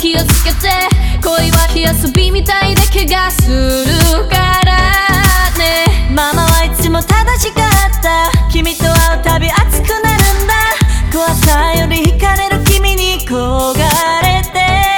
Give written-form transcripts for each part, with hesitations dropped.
気をつけて、恋は火遊びみたいで怪我するからね。 ママはいつも正しかった。君と会うたび熱くなるんだ。怖さより惹かれる君に焦がれて、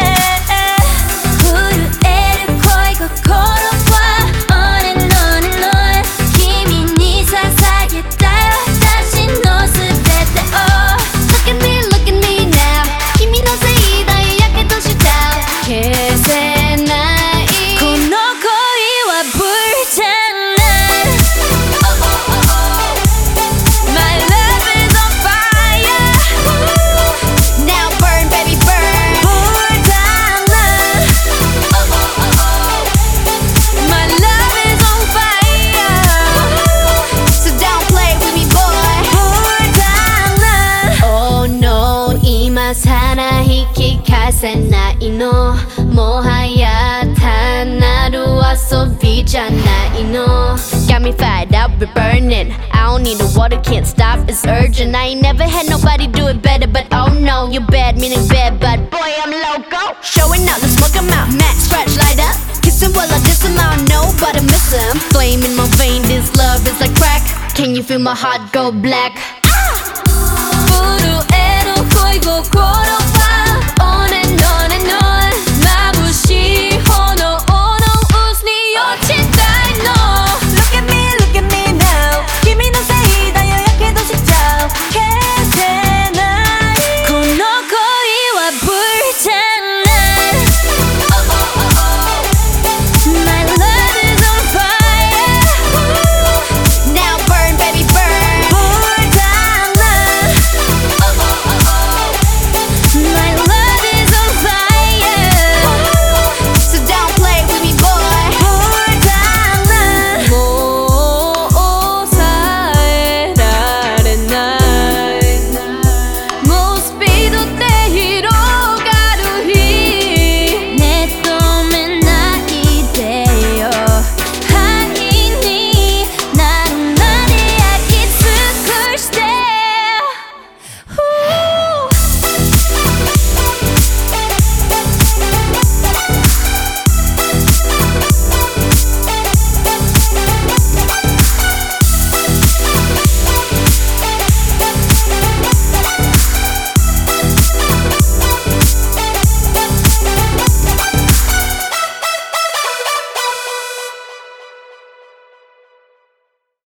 震える恋心は俺の君に捧げたい私の全てを。 Look at me, look at me now 君のせいでやけどした消せないこの恋は Pretend Oh oh oh oh My love is on fire Now burn baby burn 불타는 Oh oh oh oh My love is on fire So don't play with me boy 불타는 Oh no 今さら引き返せないのもはや単なる遊びじゃないの Got me fired up, we're burning I don't need the water, can't stop, it's urgent I ain't never had nobody do it better But oh no, you're bad, meaning bad But boy, I'm loco Showing up, let's smoke 'em out Matt, scratch, light up Kissing while I diss 'em out Nobody miss 'em Flame in my vein, this love is like crack Can you feel my heart go black? 震える恋心